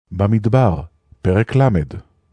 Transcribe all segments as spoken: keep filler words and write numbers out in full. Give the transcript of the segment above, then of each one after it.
במדבר, פרק למד.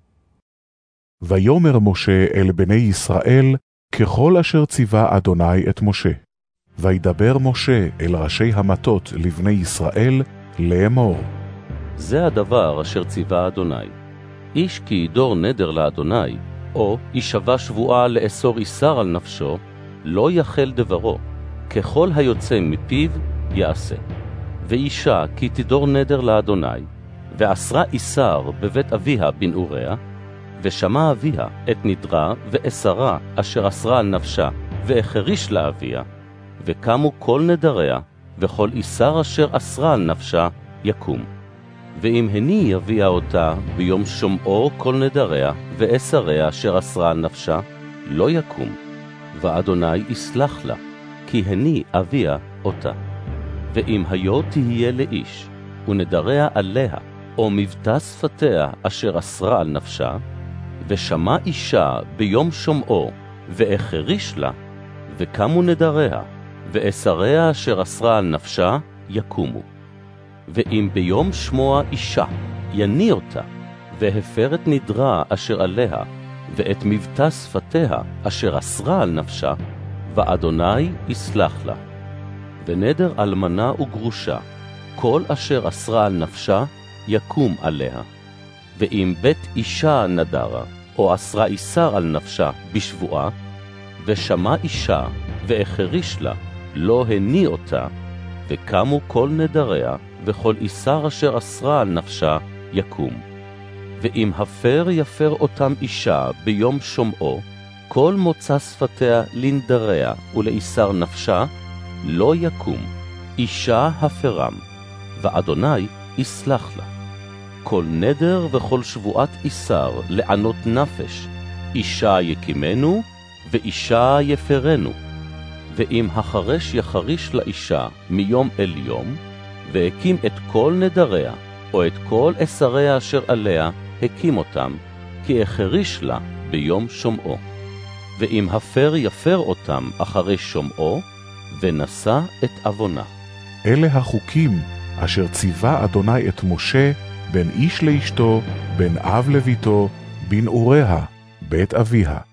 ויאמר משה אל בני ישראל ככל אשר ציווה אדוני את משה. וידבר משה אל ראשי המטות לבני ישראל לאמור. זה הדבר אשר ציווה אדוני. איש כי ידור נדר לאדוני, או ישבע שבועה לאסור איסר על נפשו, לא יחל דברו, ככל היוצא מפיו יעשה. ואישה כי תדור נדר לאדוני, ואסרה איסר בבית אביה בנעוריה, ושמע אביה את נדרה ואסרה אשר אסרה על נפשה, והחריש לאביה, וקמו כל נדריה, וכל איסר אשר אסרה על נפשה יקום. ואם הני יביאה אותה ביום שומעו כל נדריה, ואסריה אשר אסרה על נפשה, לא יקום, ואדוני יסלח לה, כי הני אביה אותה. ואם היו תהיה לאיש, ונדריה עליה, או מבטא שפתיה אשר אסרה על נפשה, ושמע אישה ביום שומעו, והחריש לה, וקמו נדריה, ואסריה אשר אסרה על נפשה, יקומו. ואם ביום שמוע אישה, יני אותה, והפר את נדרה אשר עליה, ואת מבטא שפתיה אשר אסרה על נפשה, ואדוני יסלח לה. ונדר אלמנה וגרושה, כל אשר אסרה על נפשה, יקום עליה. ואם בית אישה נדרה, או אסרה איסר על נפשה בשבועה, ושמע אישה, והחריש לה, לא הני אותה, וקמו כל נדריה, וכל איסר אשר אסרה על נפשה, יקום. ואם הפר יפר אותם אישה ביום שומעו, כל מוצא שפתיה לנדריה ולאיסר נפשה, לא יקום, אישה הפרם, ואדוני יסלח לה. כל נדר וכל שבועת איסר לענות נפש, אישה יקימנו ואישה יפרנו. ואם החרש יחריש לאישה מיום אל יום, והקים את כל נדריה, או את כל אסריה אשר עליה, הקים אותם, כי החריש לה ביום שומעו. ואם הפר יפר אותם אחרי שומעו, ונשא את עוונה. אלה החוקים אשר ציווה אדוני את משה בין איש לאשתו, בין אב לביתו, בנעוריה, בית אביה.